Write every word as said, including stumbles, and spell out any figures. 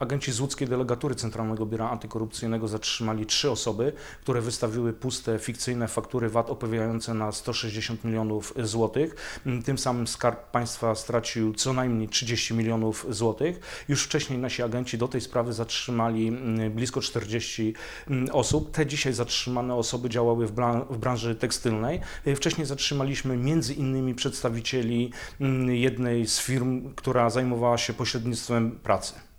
Agenci z łódzkiej delegatury Centralnego Biura Antykorupcyjnego zatrzymali trzy osoby, które wystawiły puste, fikcyjne faktury V A T opowiadające na sto sześćdziesiąt milionów złotych. Tym samym Skarb Państwa stracił co najmniej trzydzieści milionów złotych. Już wcześniej nasi agenci do tej sprawy zatrzymali blisko czterdzieści osób. Te dzisiaj zatrzymane osoby działały w, bran w branży tekstylnej. Wcześniej zatrzymaliśmy między innymi przedstawicieli jednej z firm, która zajmowała się pośrednictwem pracy.